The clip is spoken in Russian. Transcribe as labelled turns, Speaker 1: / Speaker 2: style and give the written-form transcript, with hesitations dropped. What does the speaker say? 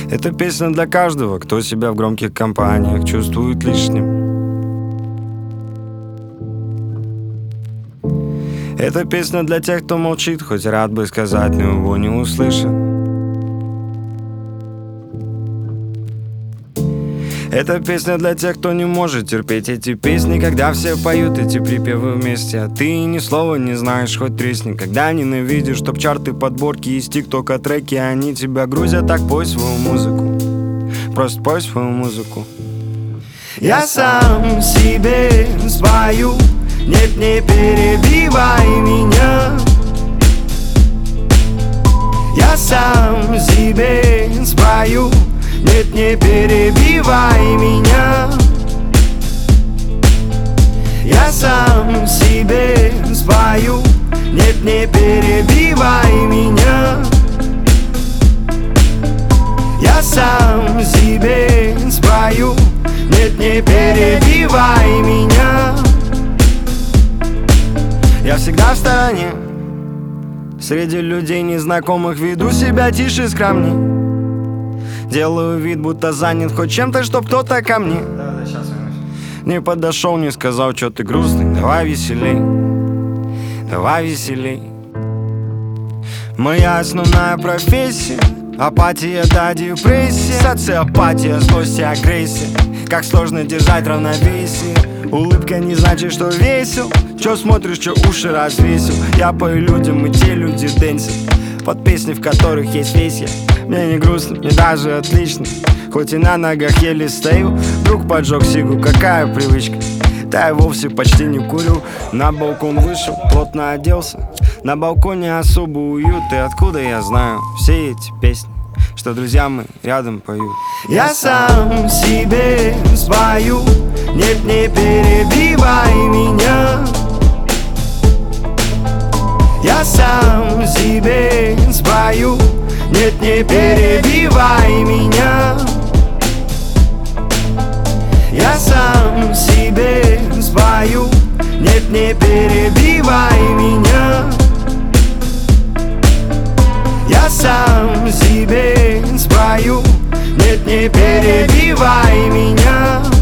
Speaker 1: Это песня для каждого, кто себя в громких компаниях чувствует лишним. Это песня для тех, кто молчит, хоть рад бы сказать, но его не услышит. Это песня для тех, кто не может терпеть эти песни, когда все поют эти припевы вместе, а ты ни слова не знаешь, хоть тресни. Когда ненавидишь топ-чарты, подборки из тиктока треки, они тебя грузят, так пой свою музыку. Просто пой свою музыку. Я сам себе спою, нет, не перебивай меня. Я сам себе спою, нет, не перебивай меня. Я сам себе спою, нет, не перебивай меня. Я сам себе спою, нет, не перебивай меня. Я всегда в стороне, среди людей незнакомых веду себя тише, скромней. Делаю вид, будто занят хоть чем-то, чтоб кто-то ко мне не подошел, не сказал, что ты грустный. Давай веселей, давай веселей. Моя основная профессия — апатия до депрессии, социопатия, злость и агрессия. Как сложно держать равновесие. Улыбка не значит, что весел. Чё смотришь, чё уши развесил? Я пою людям, и те люди дэнсят под песни, в которых есть весь я. Мне не грустно, мне даже отлично. Хоть и на ногах еле стою. Друг поджег сигу, какая привычка. Да я вовсе почти не курю. На балкон вышел, плотно оделся. На балконе особо уют. И откуда я знаю все эти песни, что друзья мы рядом поют? Я сам себе спою, нет, не перебивай меня. Я сам себе спою, нет, не перебивай меня. Я сам себе спою, нет, не перебивай меня. Я сам себе спою, нет, не перебивай меня.